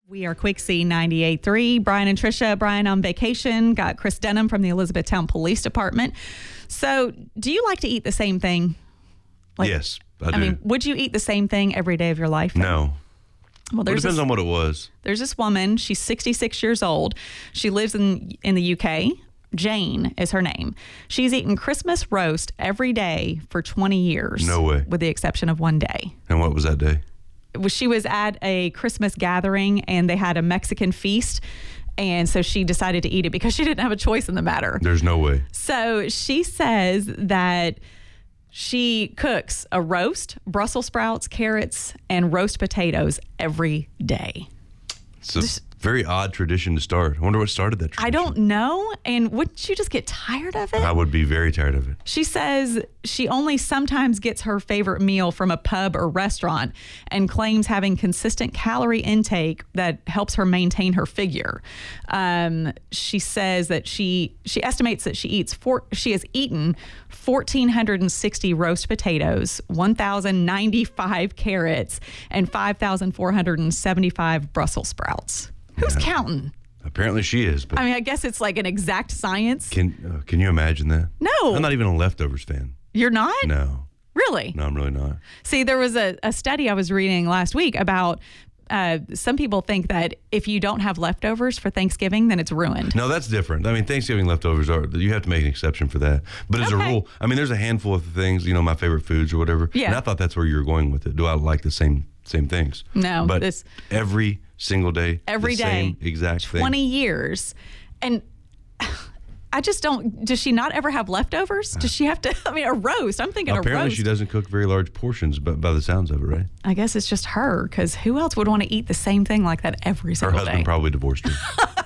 We are Quixie 98.3. Brian and Trisha. Brian on vacation. Got Chris Denham from the Elizabethtown Police Department. So, do you like to eat the same thing? Yes, I do. I mean, would you eat the same thing every day of your life? No. Well, It depends on what it was. There's this woman. She's 66 years old. She lives in the UK. Jane is her name. She's eaten Christmas roast every day for 20 years. No way. With the exception of one day. And what was that day? She was at a Christmas gathering and they had a Mexican feast. And so she decided to eat it because she didn't have a choice in the matter. There's no way. So she says that she cooks a roast, Brussels sprouts, carrots, and roast potatoes every day. It's a very odd tradition to start. I wonder what started that tradition. I don't know. And wouldn't you just get tired of it? I would be very tired of it. She says she only sometimes gets her favorite meal from a pub or restaurant and claims having consistent calorie intake that helps her maintain her figure. She says that she estimates that she has eaten 1,460 roast potatoes, 1,095 carrots, and 5,475 Brussels sprouts. Who's counting? Apparently she is. But I mean, I guess it's like an exact science. Can you imagine that? No. I'm not even a Leftovers fan. You're not? No. Really? No, I'm really not. See, there was a study I was reading last week about some people think that if you don't have leftovers for Thanksgiving, then it's ruined. No, that's different. I mean, Thanksgiving leftovers you have to make an exception for that. But as a rule, I mean, there's a handful of things, my favorite foods or whatever. Yeah. And I thought that's where you were going with it. Do I like the same things? No. But every single day, every day, same exact 20 years. And I just don't, does she not ever have leftovers? Does she have to, a roast? I'm thinking apparently a roast. She doesn't cook very large portions, but by the sounds of it, right? I guess it's just her, because who else would want to eat the same thing like that every single day? Her husband probably divorced her.